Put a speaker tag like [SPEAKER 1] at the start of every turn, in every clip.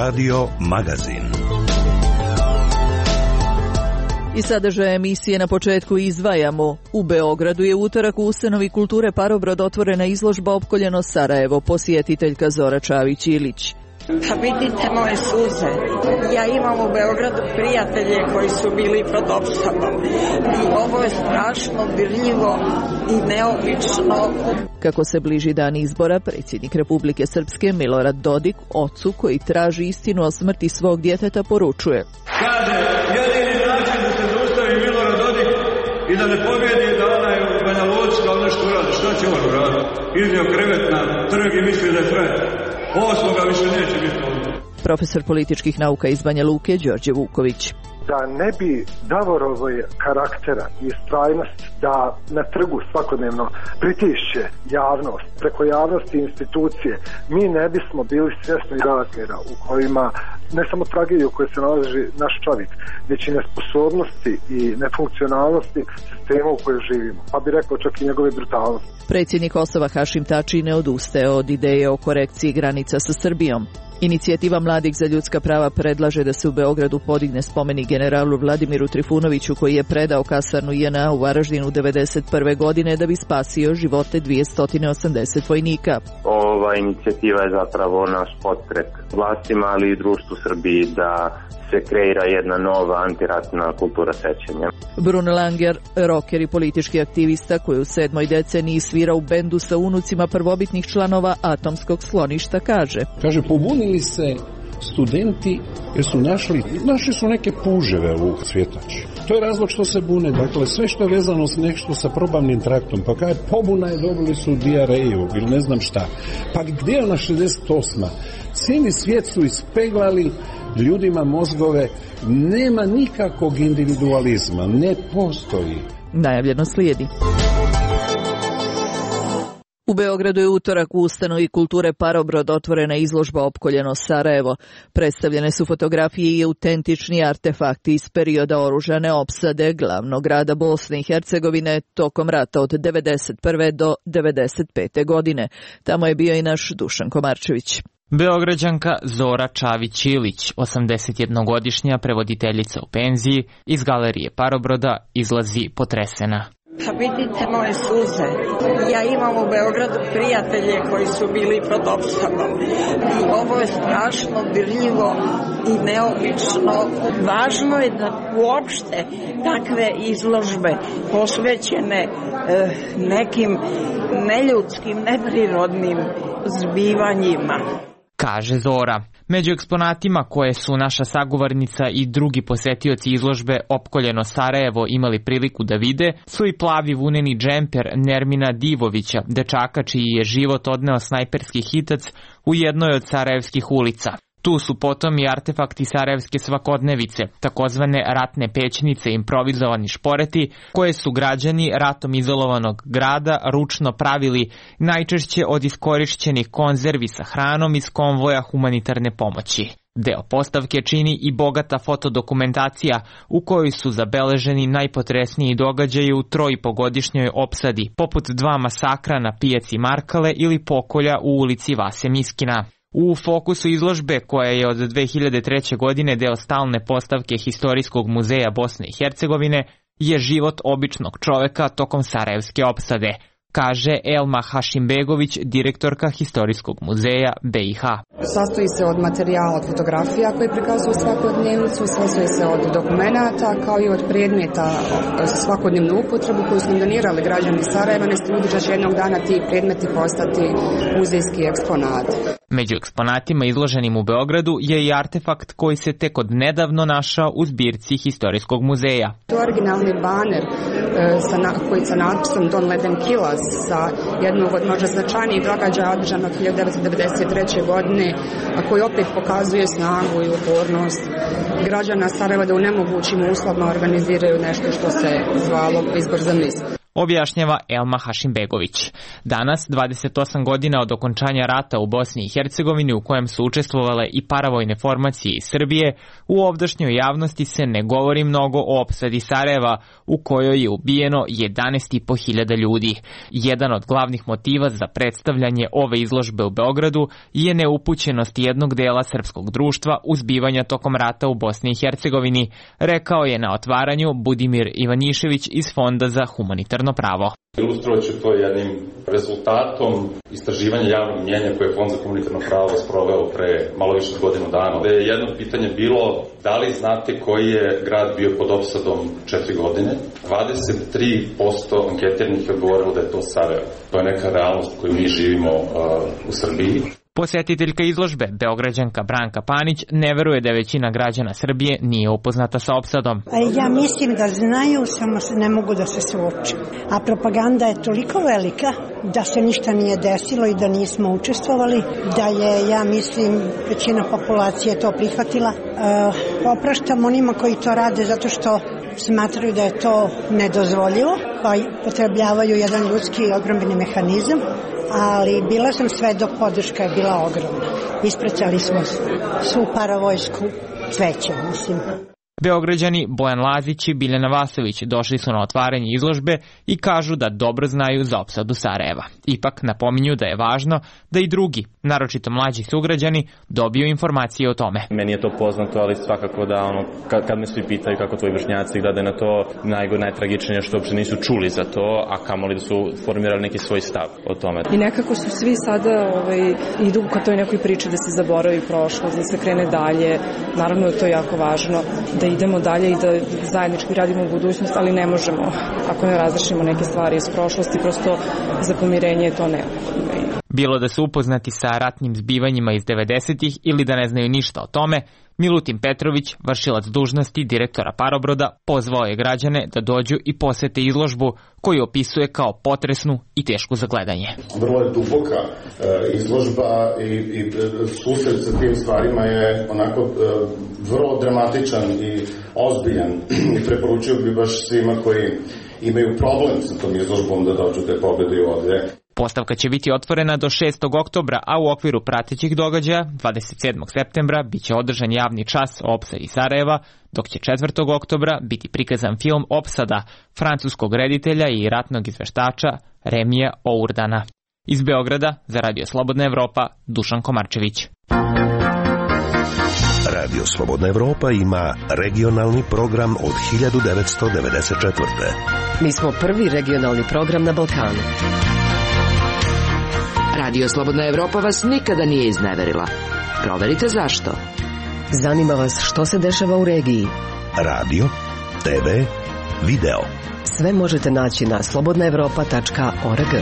[SPEAKER 1] Radio Magazin.
[SPEAKER 2] I sadržaje emisije na početku izdvajamo. U Beogradu je utorak u ustanovi kulture Parobrod otvorena izložba Opkoljeno Sarajevo, posjetiteljka Zora Čavić-Ilić.
[SPEAKER 3] Pa vidite moje suze. Ja imam u Beogradu prijatelje koji su bili pod opsadom. I ovo je strašno dirljivo i neobično.
[SPEAKER 2] Kako se bliži dan izbora, predsjednik Republike Srpske Milorad Dodik, ocu koji traži istinu o smrti svog djeteta, poručuje.
[SPEAKER 4] Kaže, jedini način da se zaustavi Milorad Dodik i da ne pobjedi da onaj u Banja Luci kao nešto uradi. Šta će on uraditi? Iznio krevet na trg i misli da je frajer. Osmoga više neće biti ovdje.
[SPEAKER 2] Profesor političkih nauka iz Banja Luke, Đorđe Vuković.
[SPEAKER 5] Da ne bi Davorovoj karaktera i istrajnost da na trgu svakodnevno pritišće javnost, preko javnosti institucije, mi ne bismo bili svjesni razmjera u kojima ne samo tragediju u kojoj se nalazi naš čovjek, već i nesposobnosti i nefunkcionalnosti sistema u kojoj živimo, pa bi rekao čak i njegove brutalnosti.
[SPEAKER 2] Predsjednik Kosova Hašim Tači ne odustaje od ideje o korekciji granica sa Srbijom. Inicijativa Mladih za ljudska prava predlaže da se u Beogradu podigne spomenik generalu Vladimiru Trifunoviću koji je predao kasarnu JNA u Varaždinu 1991. godine da bi spasio živote 280 vojnika.
[SPEAKER 6] Ova inicijativa je zapravo naš podstrek vlastima, ali i društvu Srbiji da se kreira jedna nova antiratna kultura sećanja.
[SPEAKER 2] Bruno Langer, roker i politički aktivista koji u 7. deceniji svira u bendu sa unucima prvobitnih članova atomskog skloništa, kaže.
[SPEAKER 7] Pobunili se studenti jer su našli su neke puževe u cvjetači. To je razlog što se bune. Dakle, sve što je vezano s nešto sa probavnim traktom. Pa kada je pobuna je dobili su dijareju ili ne znam šta. Pa gdje je ona 68. Cijeli svijet su ispeglali ljudima mozgove. Nema nikakvog individualizma. Ne postoji.
[SPEAKER 2] Najavljeno slijedi. U Beogradu je utorak u ustanovi kulture Parobrod otvorena izložba Opkoljeno Sarajevo. Predstavljene su fotografije i autentični artefakti iz perioda oružane opsade glavnog grada Bosne i Hercegovine tokom rata od 1991. do 1995. godine. Tamo je bio i naš Dušan Komarčević.
[SPEAKER 8] Beograđanka Zora Čavić-Ilić, 81-godišnja prevoditeljica u penziji, iz galerije Parobroda izlazi potresena.
[SPEAKER 3] Pa vidite moje suze. Ja imam u Beogradu prijatelje koji su bili pod opsadom. I ovo je strašno dirljivo i neobično. Važno je da uopšte takve izložbe posvećene nekim neljudskim, neprirodnim zbivanjima,
[SPEAKER 8] kaže Zora. Među eksponatima koje su naša sagovornica i drugi posetioci izložbe Opkoljeno Sarajevo imali priliku da vide su i plavi vuneni džemper Nermina Divovića, dečaka čiji je život odneo snajperski hitac u jednoj od sarajevskih ulica. Tu su potom i artefakti sarajevske svakodnevice, takozvane ratne pećnice, improvizovani šporeti, koje su građani ratom izolovanog grada ručno pravili najčešće od iskorišćenih konzervi sa hranom iz konvoja humanitarne pomoći. Deo postavke čini i bogata fotodokumentacija u kojoj su zabeleženi najpotresniji događaji u 3,5-godišnjoj opsadi, poput 2 masakra na pijaci Markale ili pokolja u ulici Vase Miskina. U fokusu izložbe, koja je od 2003. godine deo stalne postavke Historijskog muzeja Bosne i Hercegovine, je život običnog čoveka tokom sarajevske opsade, kaže Elma Hašimbegović, direktorka Historijskog muzeja BiH.
[SPEAKER 9] Sastoji se od materijala, od fotografija koje prikazuju svakodnevnicu, sastoji se od dokumenata kao i od predmeta za svakodnevnu upotrebu koju su nam donirali građani Sarajeva, ne ljudi da će jednog dana ti predmeti postati muzejski eksponat.
[SPEAKER 8] Među eksponatima izloženim u Beogradu je i artefakt koji se tek od nedavno našao u zbirci Historijskog muzeja.
[SPEAKER 9] To je originalni baner koji sa natpisom Don Leden Kilas sa jednog od možda značajnijih događaja održanog 1993. godine, a koji opet pokazuje snagu i upornost građana Sarajeva da u nemogućim uslovima organiziraju nešto što se zvalo izbor za mis.
[SPEAKER 8] objašnjava Elma Hašimbegović. Danas, 28 godina od okončanja rata u Bosni i Hercegovini, u kojem su učestvovale i paravojne formacije iz Srbije, u ovdašnjoj javnosti se ne govori mnogo o opsadi Sarajeva, u kojoj je ubijeno 11.500 ljudi. Jedan od glavnih motiva za predstavljanje ove izložbe u Beogradu je neupućenost jednog dela srpskog društva u zbivanja tokom rata u Bosni i Hercegovini, rekao je na otvaranju Budimir Ivanišević iz Fonda za humanitarno pravo.
[SPEAKER 1] Ilustrovat ću to jednim rezultatom istraživanja javnog mnjenja koje je Fond za humanitarno pravo sproveo pre malo više od godinu dana. Da je jedno pitanje bilo da li znate koji je grad bio pod opsadom 4 godine. 23% anketiranih je odgovorilo da je to Sarajevo. To je neka realnost koju mi živimo u Srbiji.
[SPEAKER 8] Posjetiteljka izložbe, Beograđanka Branka Panić, ne veruje da većina građana Srbije nije upoznata sa opsadom.
[SPEAKER 10] Ja mislim da znaju, samo ne mogu da se suoče. A propaganda je toliko velika da se ništa nije desilo i da nismo učestvovali, da je, ja mislim, većina populacije to prihvatila. Opraštam onima koji to rade zato što smatraju da je to nedozvoljivo, pa potrebljavaju jedan ljudski odbrambeni mehanizam, ali bila sam svedok, podrška je bila ogromna. Ispraćali smo svu paravojsku cvećem, mislim.
[SPEAKER 8] Beograđani Bojan Lazić i Biljana Vasović došli su na otvaranje izložbe i kažu da dobro znaju za opsadu Sarajeva. Ipak napominju da je važno da i drugi, naročito mlađi sugrađani, dobiju informacije o tome.
[SPEAKER 11] Meni je to poznato, ali svakako da kad me svi pitaju kako tvoji vršnjaci glede na to, najtragičnije što uopšte nisu čuli za to, a kamoli da su formirali neki svoj stav o tome.
[SPEAKER 12] I nekako su svi sada idu ka toj nekoj priči da se zaboravi prošlost, da se krene dalje. Naravno da to je jako važno, da idemo dalje i da zajednički radimo u budućnost, ali ne možemo ako ne razrešimo neke stvari iz prošlosti, prosto za pomirenje je to neophodno.
[SPEAKER 8] Bilo da su upoznati sa ratnim zbivanjima iz 90-ih ili da ne znaju ništa o tome, Milutin Petrović, vršilac dužnosti direktora Parobroda, pozvao je građane da dođu i posete izložbu koju opisuje kao potresnu i tešku za gledanje.
[SPEAKER 13] Vrlo je duboka izložba i susret sa tim stvarima je onako vrlo dramatičan i ozbiljan. I preporučio bi baš svima koji imaju problem sa tom izložbom da dođu da je pogledaju ovde.
[SPEAKER 8] Postavka će biti otvorena do 6. oktobra, a u okviru pratećih događaja 27. septembra biće održan javni čas o opsadi Sarajeva, dok će 4. oktobra biti prikazan film Opsada francuskog reditelja i ratnog izveštača Remija Ourdana. Iz Beograda za Radio Slobodna Evropa, Dušan Komarčević.
[SPEAKER 14] Radio Slobodna Evropa ima regionalni program od 1994.
[SPEAKER 15] Mi smo prvi regionalni program na Balkanu. Radio Slobodna Evropa vas nikada nije izneverila. Proverite zašto. Zanima vas što se dešava u regiji.
[SPEAKER 14] Radio, TV, video.
[SPEAKER 15] Sve možete naći na slobodnaevropa.org.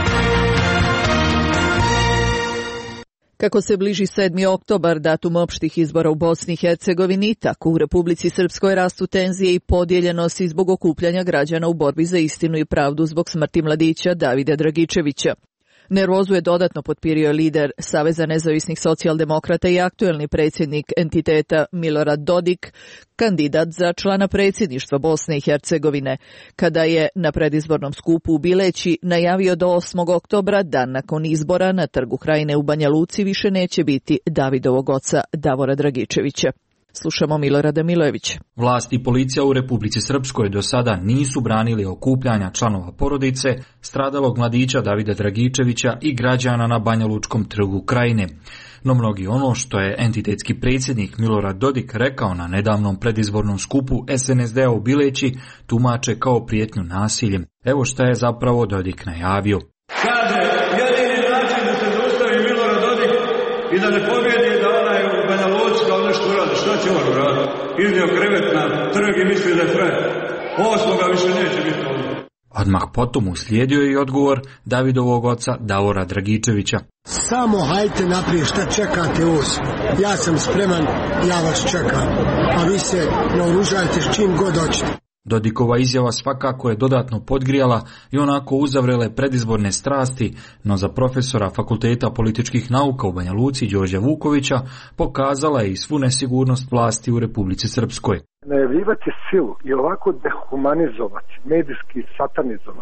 [SPEAKER 2] Kako se bliži 7. oktobar, datum opštih izbora u Bosni i Hercegovini, tako u Republici Srpskoj rastu tenzije i podijeljenosti zbog okupljanja građana u borbi za istinu i pravdu zbog smrti mladića Davida Dragičevića. Nervozu je dodatno potpirio lider Saveza nezavisnih socijaldemokrata i aktuelni predsjednik entiteta Milorad Dodik, kandidat za člana predsjedništva Bosne i Hercegovine, kada je na predizbornom skupu u Bileći najavio do 8. oktobra, dan nakon izbora, na Trgu Krajine u Banja Luci više neće biti Davidovog oca Davora Dragičevića. Slušamo Milorada Milojevića.
[SPEAKER 16] Vlast i policija u Republici Srpskoj do sada nisu branili okupljanja članova porodice stradalog mladića Davida Dragičevića i građana na Banjalučkom trgu Krajine. No mnogi ono što je entitetski predsjednik Milorad Dodik rekao na nedavnom predizbornom skupu SNSD-a u Bileći tumače kao prijetnju nasiljem. Evo šta je zapravo Dodik najavio.
[SPEAKER 4] Kaže, jedini način da se zaustavi Milorad Dodik i da ne pobjedi da onaj u Banja Luci kao nešto uradi. Šta će on uraditi? Iznio krevet na trg i misli da je frajer. 8. više neće biti ovdje.
[SPEAKER 16] Odmah potom uslijedio je i odgovor Davidovog oca Davora Dragičevića.
[SPEAKER 17] Samo hajte naprijed, šta čekate us? Ja sam spreman, ja vas čekam. A vi se naoružajte s čim god hoćete.
[SPEAKER 16] Dodikova izjava svakako je dodatno podgrijala i onako uzavrele predizborne strasti, no za profesora Fakulteta političkih nauka u Banja Luci Đorđa Vukovića pokazala je i svu nesigurnost vlasti u Republici Srpskoj.
[SPEAKER 5] Najavljivati silu i ovako dehumanizovati, medijski satanizovati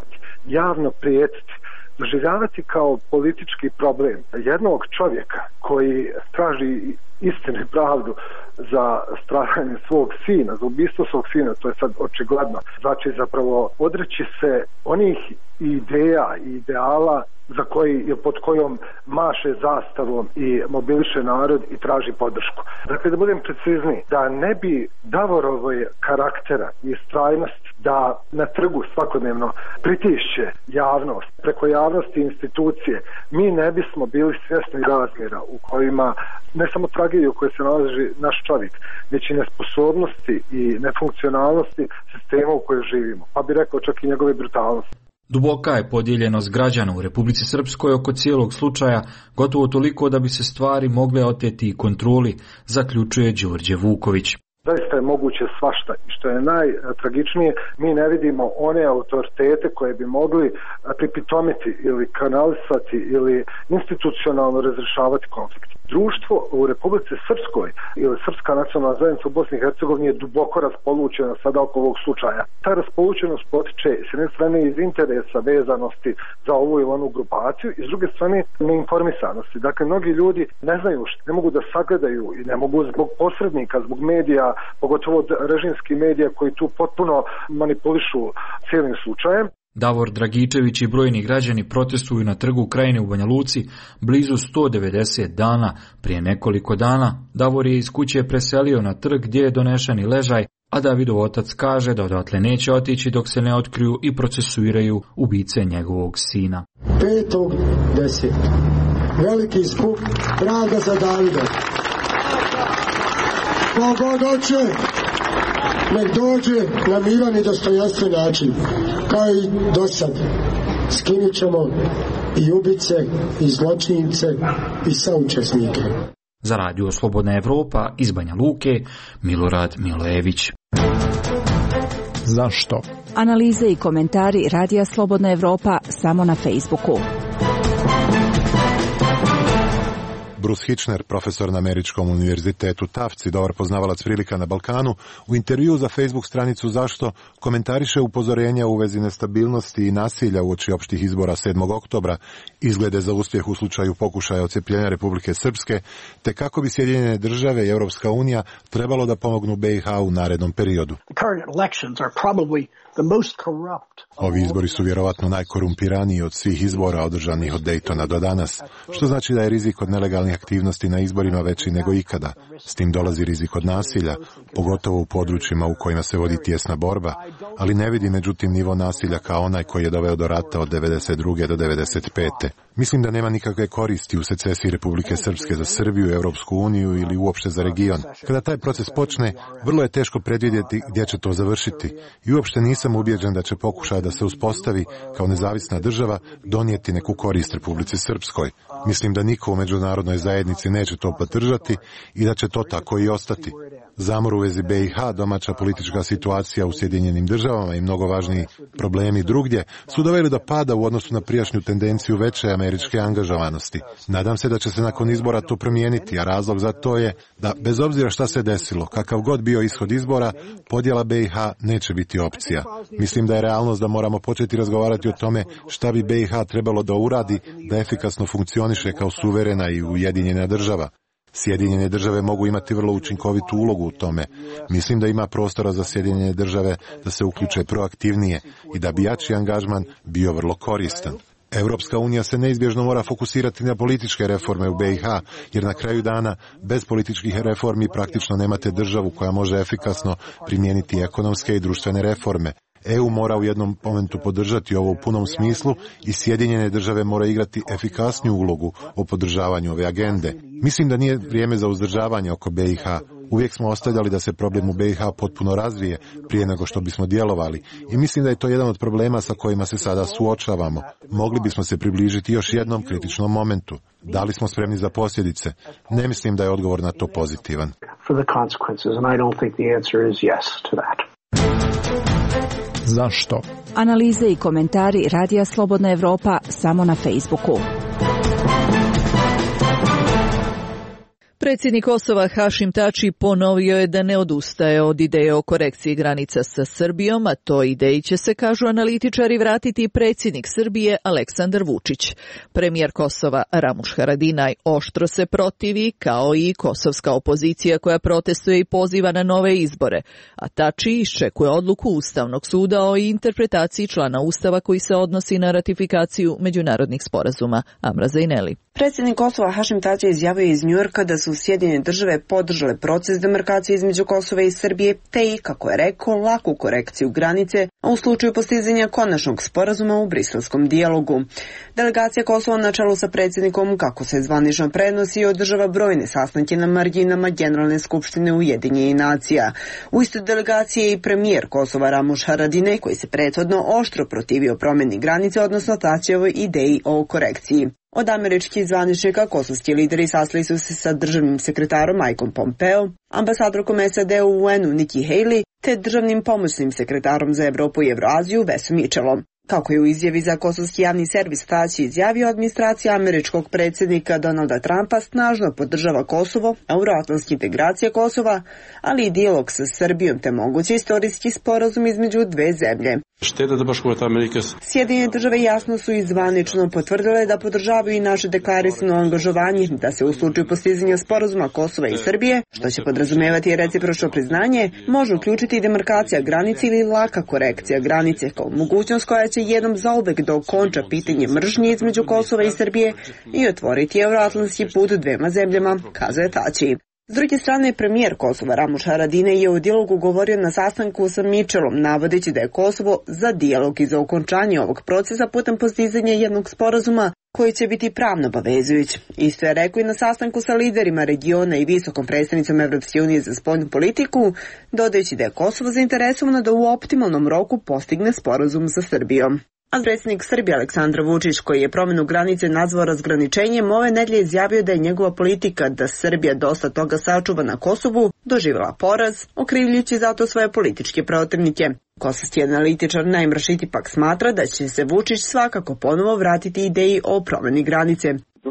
[SPEAKER 5] javno prijetiti, doživljavati kao politički problem jednog čovjeka koji traži istinu i pravdu za stradanje svog sina, za ubistvo svog sina, to je sad očigledno. Znači zapravo odreći se onih ideja i ideala za pod kojom maše zastavom i mobiliše narod i traži podršku. Dakle, da budem precizniji, da ne bi Davorovoj karaktera i istrajnost da na trgu svakodnevno pritišće javnost, preko javnosti institucije, mi ne bismo bili svjesni razmjera u kojima ne samo tragediju u kojoj se nalazi naš čovjek, već i nesposobnosti i nefunkcionalnosti sistema u kojoj živimo, pa bi rekao čak i njegove brutalnosti.
[SPEAKER 16] Duboka je podijeljenost građana u Republici Srpskoj oko cijelog slučaja, gotovo toliko da bi se stvari mogle oteti i kontroli, zaključuje Đorđe Vuković.
[SPEAKER 5] Zaista je moguće svašta i što je najtragičnije, mi ne vidimo one autoritete koje bi mogli pripitomiti ili kanalisati ili institucionalno razrješavati konflikt. Društvo u Republici Srpskoj ili Srpska nacionalna zajednica u Bosni i Hercegovini je duboko raspolućena sada oko ovog slučaja. Ta raspolućenost potiče s jedne strane iz interesa vezanosti za ovu ili onu grupaciju i s druge strane neinformisanosti. Dakle, mnogi ljudi ne znaju, ne mogu da sagledaju i ne mogu zbog posrednika, zbog medija, pogotovo režimskih medija koji tu potpuno manipulišu cijelim slučajem.
[SPEAKER 16] Davor Dragičević i brojni građani protestuju na trgu Krajine u Banja Luci blizu 190 dana. Prije nekoliko dana Davor je iz kuće preselio na trg gdje je donešen i ležaj, a Davidov otac kaže da odatle neće otići dok se ne otkriju i procesuiraju ubice njegovog sina.
[SPEAKER 17] 5.10. Veliki skup traga za Davida. Kogo doće, nek dođe na miran i dostojanstven način, kao i do sad. Skinit ćemo i ubice, i zločince, i saučesnike.
[SPEAKER 16] Za Radio Slobodna Evropa iz Banja Luke, Milorad Milojević.
[SPEAKER 18] Zašto?
[SPEAKER 19] Analize i komentari Radija Slobodna Evropa samo na Facebooku.
[SPEAKER 18] Bruce Hitchner, profesor na Američkom univerzitetu Tufts i dobar poznavalac prilika na Balkanu, u intervjuu za Facebook stranicu Zašto komentariše upozorenja u vezi nestabilnosti i nasilja uoči opštih izbora 7. oktobra, izglede za uspjeh u slučaju pokušaja odcjepljenja Republike Srpske, te kako bi Sjedinjene države i Europska unija trebalo da pomognu BiH u narednom periodu. Ovi izbori su vjerovatno najkorumpiraniji od svih izbora održanih od Daytona do danas, što znači da je rizik od nelegalnih aktivnosti na izborima veći nego ikada. S tim dolazi rizik od nasilja, pogotovo u područjima u kojima se vodi tijesna borba, ali ne vidi međutim nivo nasilja kao onaj koji je doveo do rata od 92. do 95. Mislim da nema nikakve koristi u secesiji Republike Srpske za Srbiju, Europsku uniju ili uopšte za region. Kada taj proces počne, vrlo je teško predvidjeti gdje će to završiti i uopšte nisam ubijeđen da će pokušaj da se uspostavi kao nezavisna država donijeti neku korist Republici Srpskoj. Mislim da niko u međunarodnoj zajednici neće to podržati i da će to tako i ostati. Zamor u vezi BiH, domaća politička situacija u Sjedinjenim državama i mnogo važniji problemi drugdje su doveli do pada u odnosu na prijašnju tendenciju veće američke angažovanosti. Nadam se da će se nakon izbora to promijeniti, a razlog za to je da, bez obzira šta se desilo, kakav god bio ishod izbora, podjela BiH neće biti opcija. Mislim da je realnost da moramo početi razgovarati o tome šta bi BiH trebalo da uradi da efikasno funkcioniše kao suverena i ujedinjena država. Sjedinjene države mogu imati vrlo učinkovitu ulogu u tome. Mislim da ima prostora za Sjedinjene države da se uključe proaktivnije i da bi jači angažman bio vrlo koristan. Europska unija se neizbježno mora fokusirati na političke reforme u BiH, jer na kraju dana bez političkih reformi praktično nemate državu koja može efikasno primijeniti ekonomske i društvene reforme. EU mora u jednom momentu podržati ovo u punom smislu i Sjedinjene države mora igrati efikasniju ulogu o podržavanju ove agende. Mislim da nije vrijeme za uzdržavanje oko BiH. Uvijek smo ostavljali da se problem u BiH potpuno razvije prije nego što bismo djelovali i mislim da je to jedan od problema sa kojima se sada suočavamo. Mogli bismo se približiti još jednom kritičnom momentu. Da li smo spremni za posljedice? Ne mislim da je odgovor na to pozitivan. Zašto?
[SPEAKER 19] Analize i komentari Radija Slobodna Evropa samo na Facebooku.
[SPEAKER 2] Predsjednik Kosova Hašim Tači ponovio je da ne odustaje od ideje o korekciji granica sa Srbijom, a toj ideji će se, kažu analitičari, vratiti predsjednik Srbije Aleksandar Vučić. Premijer Kosova Ramuš Haradinaj oštro se protivi, kao i kosovska opozicija koja protestuje i poziva na nove izbore, a Tači iščekuje odluku Ustavnog suda o interpretaciji člana Ustava koji se odnosi na ratifikaciju međunarodnih sporazuma. Amra Zajneli.
[SPEAKER 20] Predsjednik Kosova Hašim Tači izjavio iz Njujorka da su Sjedinjene države podržale proces demarkacije između Kosova i Srbije, te i, kako je rekao, laku korekciju granice, a u slučaju postizanja konačnog sporazuma u briselskom dijalogu. Delegacija Kosova na čelu sa predsjednikom, kako se zvanično prenosi, održava brojne sastanke na marginama Generalne skupštine Ujedinjenih nacija. U istoj delegaciji je i premijer Kosova Ramuš Haradinaj, koji se prethodno oštro protivio promjeni granice, odnosno Tačijevoj ideji o korekciji. Od američkih zvaničnika kosovski lideri sastali su se sa državnim sekretarom Mikeom Pompeo, ambasadorkom SAD u UN-u Nikki Haley, te državnim pomoćnim sekretarom za Evropu i Evroaziju Vesom Mitchellom. Kako je u izjavi za kosovski javni servis Tači izjavio, administracija američkog predsjednika Donalda Trumpa snažno podržava Kosovo, euroatlantske integracije Kosova, ali i dijalog sa Srbijom te mogući istorijski sporazum između dve zemlje. Sjedinjene države jasno su i zvanično potvrdile da podržavaju i naše deklarisano angažovanje da se u slučaju postizanja sporazuma Kosova i Srbije, što će podrazumijevati recipročno priznanje, može uključiti demarkacija granice ili laka korekcija granice kao mogućnost koja će jednom zauvek da okonča pitanje mržnje između Kosova i Srbije i otvoriti euroatlantski put dvema zemljama, kazuje Tači. S druge strane, premijer Kosova Ramuš Haradinaj je u dijalogu govorio na sastanku sa Mitchellom, navodeći da je Kosovo za dijalog i za okončanje ovog procesa putem postizanja jednog sporazuma koji će biti pravno obavezujuć. Isto je rekao i na sastanku sa liderima regiona i visokom predstavnicom Evropske unije za spoljnu politiku, dodajući da je Kosovo zainteresovano da u optimalnom roku postigne sporazum sa Srbijom. A predsjednik Srbije Aleksandar Vučić, koji je promjenu granice nazvao razgraničenjem, ove nedelje izjavio da je njegova politika da Srbija dosta toga sačuva na Kosovu doživjela poraz, okrivljujući zato svoje političke protivnike. Kosovski analitičar Naim Rašiti pak smatra da će se Vučić svakako ponovo vratiti ideji o promjeni granice.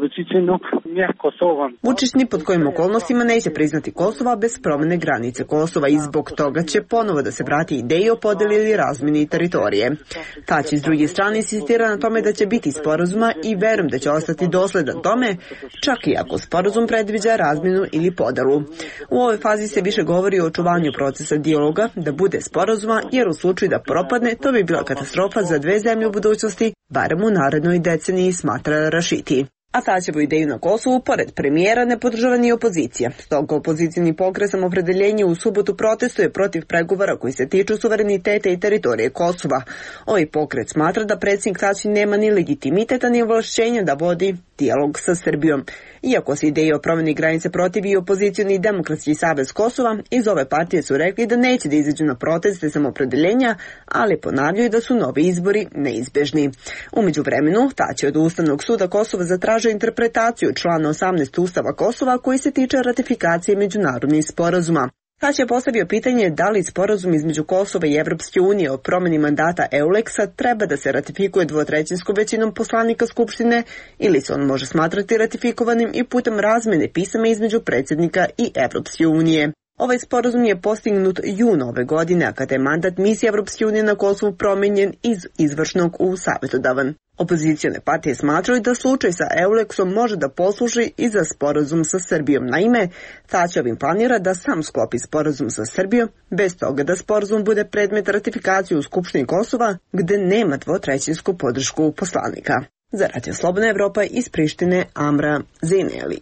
[SPEAKER 20] Vučić ni pod kojim okolnostima neće priznati Kosova bez promjene granice Kosova i zbog toga će ponovo da se vrati ideji o podeli ili razmjeni teritorije. Tači s druge strane insistira na tome da će biti sporazuma i verujem da će ostati dosledan tome, čak i ako sporazum predviđa razmjenu ili podelu. U ovoj fazi se više govori o očuvanju procesa dijaloga, da bude sporazuma, jer u slučaju da propadne, to bi bila katastrofa za dve zemlje u budućnosti, barem u narednoj deceniji, smatra Rašiti. A Tačevu ideju na Kosovu, pored premijera, ne podržava ni opozicija. Stoga opozicijni pokret Samoopredeljenje u subotu protestuje protiv pregovora koji se tiču suvereniteta i teritorije Kosova. Ovaj pokret smatra da predsjednik Tači nema ni legitimiteta ni ovlašćenja da vodi dijalog sa Srbijom. Iako se ideje o promjeni granice protivi i opozicioni Demokratski savez Kosova, iz ove partije su rekli da neće da izađu na proteste Samoopredeljenja, ali ponavljaju da su novi izbori neizbežni. U međuvremenu, Tači od Ustavnog suda Kosova zatražio interpretaciju člana 18 Ustava Kosova koji se tiče ratifikacije međunarodnih sporazuma. Tači je postavio pitanje da li sporazum između Kosova i Evropske unije o promjeni mandata EULEX-a treba da se ratifikuje dvotrećinskom većinom poslanika Skupštine ili se on može smatrati ratifikovanim i putem razmjene pisama između predsjednika i Evropske unije. Ovaj sporazum je postignut juna ove godine, a kada je mandat misije Evropske unije na Kosovu promijenjen iz izvršnog u savjetodavan. Opozicione partije smatraju da slučaj sa EULEX-om može da posluži i za sporazum sa Srbijom. Naime, Tači ovim planira da sam sklopi sporazum sa Srbijom, bez toga da sporazum bude predmet ratifikacije u Skupštini Kosova, gde nema dvotrećinsku podršku poslanika. Za Radio Slobodna Evropa iz Prištine, Amra Zajneli.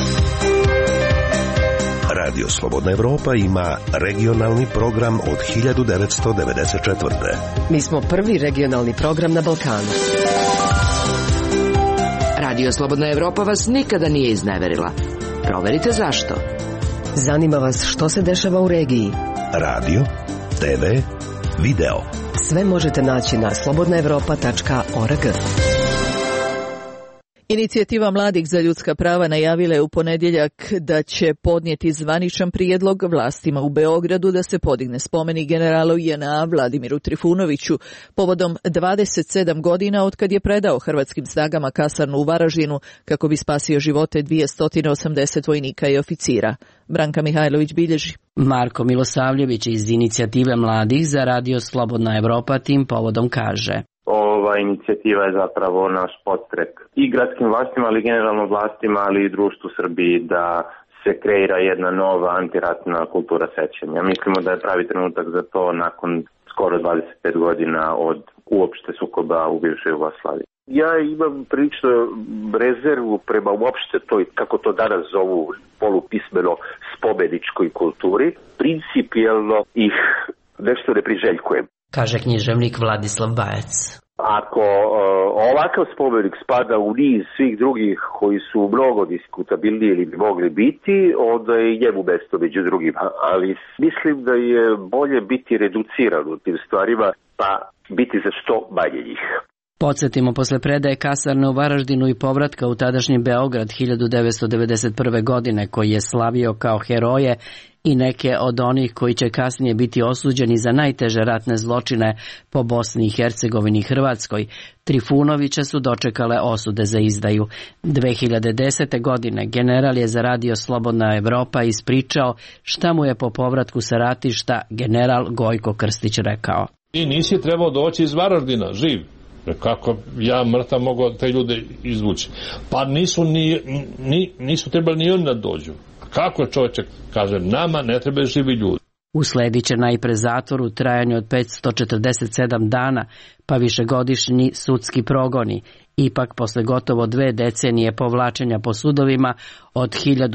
[SPEAKER 14] Radio Slobodna Evropa ima regionalni program od 1994.
[SPEAKER 15] Mi smo prvi regionalni program na Balkanu. Radio Slobodna Evropa vas nikada nije izneverila. Proverite zašto. Zanima vas što se dešava u regiji.
[SPEAKER 14] Radio, TV, video.
[SPEAKER 15] Sve možete naći na slobodnaevropa.org.
[SPEAKER 2] Inicijativa mladih za ljudska prava najavila je u ponedjeljak da će podnijeti zvaničan prijedlog vlastima u Beogradu da se podigne spomenik generalu JNA Vladimiru Trifunoviću povodom 27 godina od kad je predao hrvatskim snagama kasarnu u Varaždinu kako bi spasio živote 280 vojnika i oficira. Branka Mihajlović bilježi.
[SPEAKER 21] Marko Milosavljević iz Inicijative mladih za Radio Slobodna Evropa tim povodom kaže:
[SPEAKER 6] Ova inicijativa je zapravo naš podstrek i gradskim vlastima, ali generalno vlastima, ali i društvu Srbiji da se kreira jedna nova antiratna kultura sećanja. Mislimo da je pravi trenutak za to nakon skoro 25 godina od uopšte sukoba u bivšoj Jugoslaviji.
[SPEAKER 22] Ja imam prilično rezervu prema uopšte toj, kako to danas zovu, polupismeno spomeničkoj kulturi. Principijelno ih nešto ne priželjkujem,
[SPEAKER 21] kaže književnik Vladislav Bajac.
[SPEAKER 22] Ako ovakav spomenik spada u niz svih drugih koji su mnogo diskutabilniji ili bi mogli biti, onda je njemu mesto među drugima. Ali mislim da je bolje biti reduciran u tim stvarima, pa biti za što manje njih.
[SPEAKER 21] Podsjetimo, posle predaje kasarne u Varaždinu i povratka u tadašnji Beograd 1991. godine, koji je slavio kao heroje i neke od onih koji će kasnije biti osuđeni za najteže ratne zločine po Bosni i Hercegovini i Hrvatskoj, Trifunovića su dočekale osude za izdaju. 2010. godine general je za Radio Slobodna Evropa ispričao šta mu je po povratku sa ratišta general Gojko Krstić rekao.
[SPEAKER 23] I nisi trebao doći iz Varaždina, živ. Kako ja mrtav mogu te ljude izvući? Pa nisu trebali ni oni da dođu. Kako čovječe kaže, nama ne trebaju živi ljudi.
[SPEAKER 21] Usledit će najpre zatvor u trajanju od 547 dana, pa višegodišnji sudski progoni. Ipak, posle gotovo 2 decenije povlačenja po sudovima od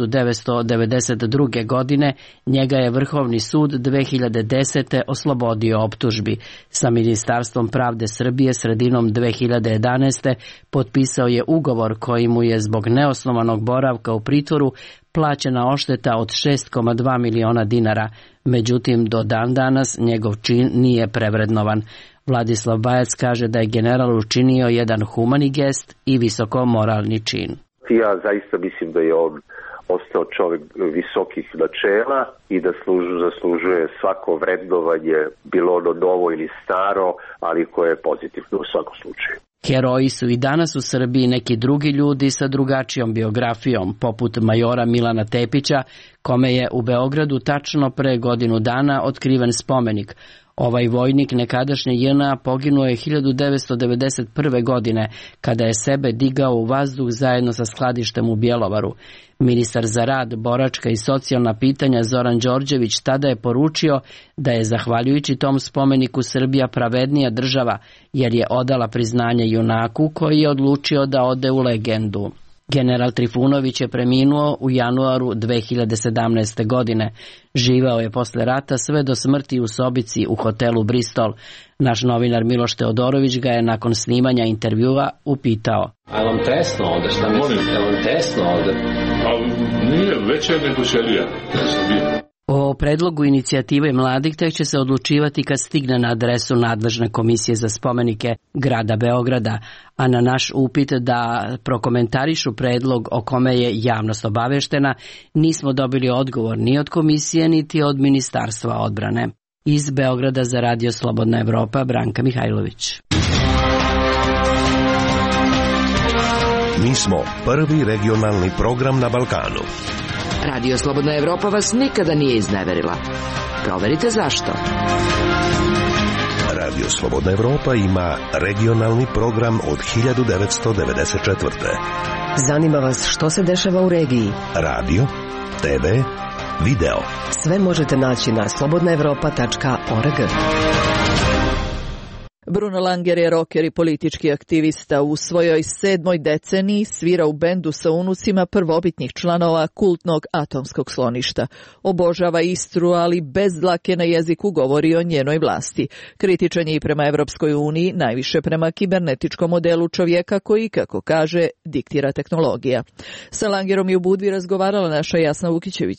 [SPEAKER 21] 1992. godine, njega je Vrhovni sud 2010. oslobodio optužbi. Sa Ministarstvom pravde Srbije sredinom 2011. potpisao je ugovor koji mu je zbog neosnovanog boravka u pritvoru plaćena odšteta od 6,2 miliona dinara. Međutim, do dan danas njegov čin nije prevrednovan. Vladislav Bajac kaže da je general učinio jedan humani gest i visoko moralni čin.
[SPEAKER 22] Ja zaista mislim da je on ostao čovjek visokih načela i da zaslužuje svako vrednovanje, bilo ono novo ili staro, ali koje je pozitivno u svakom slučaju.
[SPEAKER 21] Heroji su i danas u Srbiji neki drugi ljudi sa drugačijom biografijom, poput majora Milana Tepića, kome je u Beogradu tačno pre godinu dana otkriven spomenik. Ovaj vojnik nekadašnje JNA poginuo je 1991. godine, kada je sebe digao u vazduh zajedno sa skladištem u Bjelovaru. Ministar za rad, boračka i socijalna pitanja Zoran Đorđević tada je poručio da je zahvaljujući tom spomeniku Srbija pravednija država, jer je odala priznanje junaku koji je odlučio da ode u legendu. General Trifunović je preminuo u januaru 2017. godine. Živeo je posle rata sve do smrti u sobici u hotelu Bristol. Naš novinar Miloš Teodorović ga je nakon snimanja intervjua upitao:
[SPEAKER 24] A vam tesno ovde? Šta mislite? Je vam tesno ovde?
[SPEAKER 23] Nije, veća je nego ćelija.
[SPEAKER 21] O predlogu inicijative mladih tek će se odlučivati kad stigne na adresu nadležne komisije za spomenike grada Beograda, a na naš upit da prokomentarišu predlog o kome je javnost obaveštena, nismo dobili odgovor ni od komisije niti od Ministarstva odbrane. Iz Beograda za Radio Slobodna Evropa, Branka Mihajlović.
[SPEAKER 14] Mi smo prvi regionalni program na Balkanu.
[SPEAKER 15] Radio Slobodna Evropa vas nikada nije izneverila. Proverite zašto.
[SPEAKER 14] Radio Slobodna Evropa ima regionalni program od 1994.
[SPEAKER 15] Zanima vas što se dešava u regiji?
[SPEAKER 14] Radio, TV, video.
[SPEAKER 15] Sve možete naći na slobodnaevropa.org.
[SPEAKER 2] Bruno Langer je roker i politički aktivista. U svojoj 7. deceniji svira u bendu sa unucima prvobitnih članova kultnog Atomskog sloništa. Obožava Istru, ali bez dlake na jeziku govori o njenoj vlasti. Kritičan je i prema Evropskoj uniji, najviše prema kibernetičkom modelu čovjeka koji, kako kaže, diktira tehnologija. Sa Langerom je u Budvi razgovarala naša Jasna Vukićević.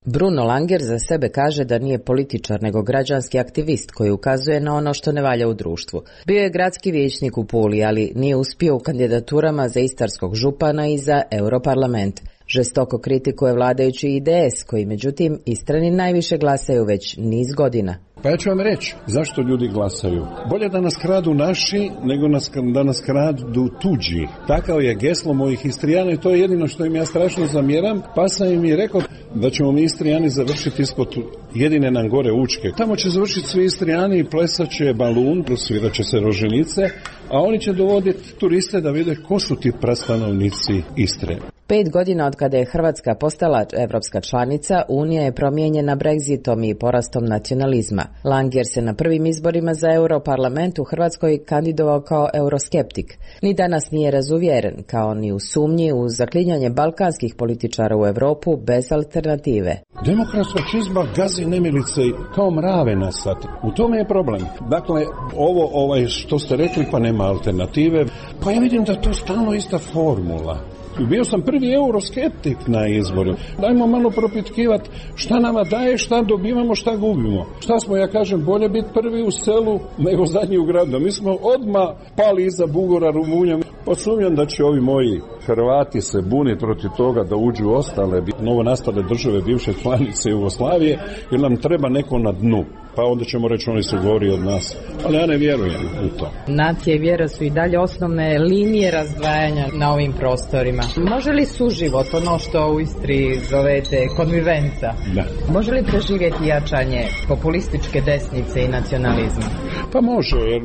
[SPEAKER 1] Bruno Langer za sebe kaže da nije političar nego građanski aktivist koji ukazuje na ono što ne valja u društvu. Bio je gradski vijećnik u Puli, ali nije uspio u kandidaturama za istarskog župana i za Europarlament. Žestoko kritikuje vladajući IDS, koji međutim Istrani najviše glasaju već niz godina.
[SPEAKER 3] Pa ja ću vam reći zašto ljudi glasaju. Bolje da nas kradu naši nego da nas kradu tuđi. Takav je geslo mojih Istrijana i to je jedino što im ja strašno zamjeram. Pa sam im i rekao da ćemo mi Istrijani završiti ispod jedine nam gore Učke. Tamo će završiti svi Istrijani i plesat će balun, prosvirat će se roženice, a oni će dovoditi turiste da vide ko su ti prastanovnici Istre.
[SPEAKER 1] 5 godina od kada je Hrvatska postala evropska članica, Unija je promijenjena Brexitom i porastom nacionalizma. Langer se na prvim izborima za Europarlament u Hrvatskoj kandidovao kao euroskeptik. Ni danas nije razuvjeren, kao ni u sumnji u zaklinjanje balkanskih političara u Europu bez alternative.
[SPEAKER 3] Demokratska čizma gazi nemilice kao mrave na sat. U tome je problem. Dakle, ovo što ste rekli pa nema alternative, pa ja vidim da to stalno ista formula. Bio sam prvi euroskeptik na izboru. Dajmo malo propitkivati šta nama daje, šta dobivamo, šta gubimo. Šta smo, ja kažem, bolje biti prvi u selu nego zadnji u gradu. Mi smo odmah pali iza Bugora, Rumunja. Posumnjam da će ovi moji Hrvati se buniti protiv toga da uđu ostale novonastale države bivše članice Jugoslavije, jer nam treba neko na dnu. Pa onda ćemo reći oni su gori od nas. Ali ja ne vjerujem u to.
[SPEAKER 7] Nacija i vjera su i dalje osnovne linije razdvajanja na ovim prostorima. Može li suživot, ono što u Istri zovete konvivenca, može li preživjeti jačanje populističke desnice i nacionalizma?
[SPEAKER 3] Pa može, jer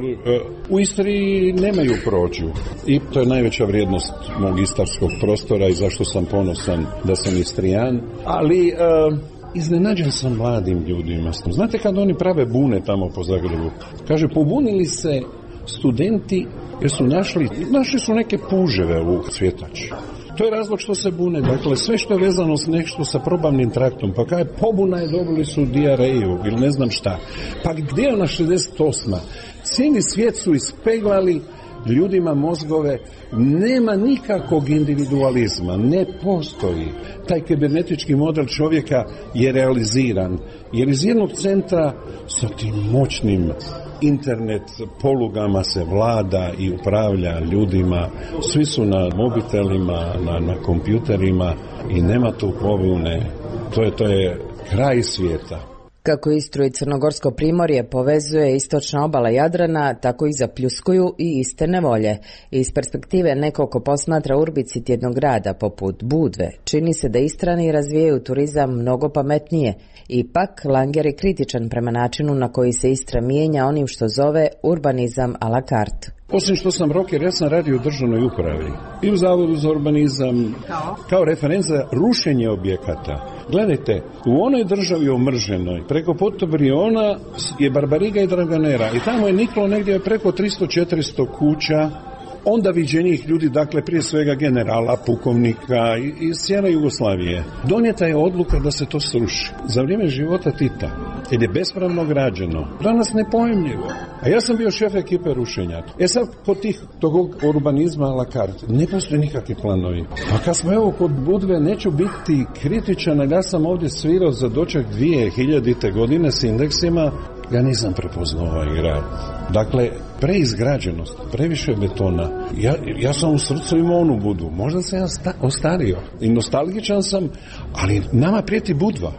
[SPEAKER 3] u Istri nemaju prođu. I to je najveća vrijednost mog istarskog prostora i zašto sam ponosan da sam Istrijan. Ali iznenađen sam mladim ljudima. Znate kad oni prave bune tamo po Zagrebu? Kaže, pobunili se studenti jer su našli su neke puževe u cvjetači. To je razlog što se bune. Dakle, sve što je vezano s nešto sa probavnim traktom. Pa kaj pobuna je, dobili su dijareju ili ne znam šta. Pa gdje je ona 68. Cijeli svijet su ispeglali ljudima mozgove, nema nikakvog individualizma, ne postoji. Taj kibernetički model čovjeka je realiziran, jer iz jednog centra sa tim moćnim internet polugama se vlada i upravlja ljudima, svi su na mobitelima, na kompjuterima i nema tu pobune. To je kraj svijeta.
[SPEAKER 1] Kako Istru i Crnogorsko primorje povezuje istočna obala Jadrana, tako i zapljuskuju i iste nevolje. Iz perspektive nekog ko posmatra urbicit jednog grada poput Budve, čini se da Istrani razvijaju turizam mnogo pametnije. Ipak, Langer je kritičan prema načinu na koji se Istra mijenja onim što zove urbanizam a la carte.
[SPEAKER 3] Osim što sam roker, ja sam radio u državnoj upravi i u Zavodu za urbanizam kao referent za rušenje objekata. Gledajte, u onoj državi omrženoj, preko Potobriona je Barbariga i Draganera i tamo je niklo negdje preko 300-400 kuća, onda viđenjih ljudi, dakle prije svega generala, pukovnika iz cijele Jugoslavije. Donijeta je odluka da se to sruši. Za vrijeme života Tita, jer je bespravno građeno. Danas nepojmljivo. A ja sam bio šef ekipe rušenja. Sad kod tog urbanizma a la carte ne postoje nikakvi planovi. A kad smo evo kod Budve, neću biti kritičan, ali ja sam ovdje svirao za doček 2000. godine s indeksima, ja nisam prepoznao ovaj grad. Dakle, preizgrađenost, previše betona. Ja sam u srcu imao onu Budvu. Možda sam ja ostario i nostalgičan sam, ali nama prijeti Budva.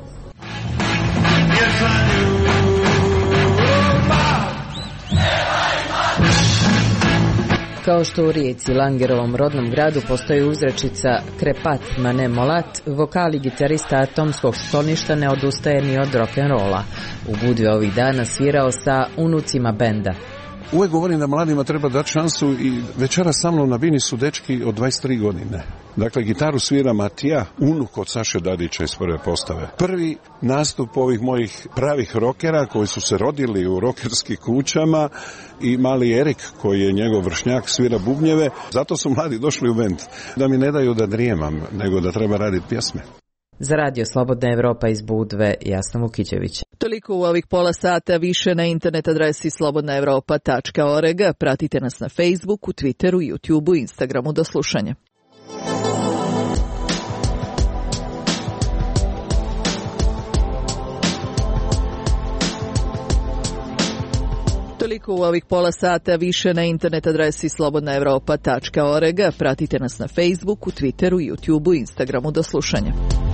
[SPEAKER 1] Kao što u Rijeci, Langerovom rodnom gradu, postoji uzrečica krepat ma ne molat, vokali gitarista Atomskog skloništa ne odustaje ni od rock'n'rolla. U Budvi ovih dana svirao sa unucima benda.
[SPEAKER 3] Uvijek govorim da mladima treba dati šansu i večera sa mnom na bini su dečki od 23 godine. Dakle, gitaru svira Matija, unuk od Saše Dadića iz Prve postave. Prvi nastup ovih mojih pravih rokera koji su se rodili u rokerskim kućama i mali Erik koji je njegov vršnjak svira bubnjeve. Zato su mladi došli u bend. Da mi ne daju da drijemam, nego da treba raditi pjesme.
[SPEAKER 1] Za Radio Slobodna Evropa iz Budve, Jasna Vukićević.
[SPEAKER 2] Toliko u ovih pola sata, više na internet adresi slobodnaevropa.org. Pratite nas na Facebooku, Twitteru, YouTubeu, Instagramu. Do slušanja. Ukratko u ovih pola sata više na internet adresi slobodnaevropa.org. Pratite nas na Facebooku, Twitteru, YouTubeu, Instagramu. Do slušanja.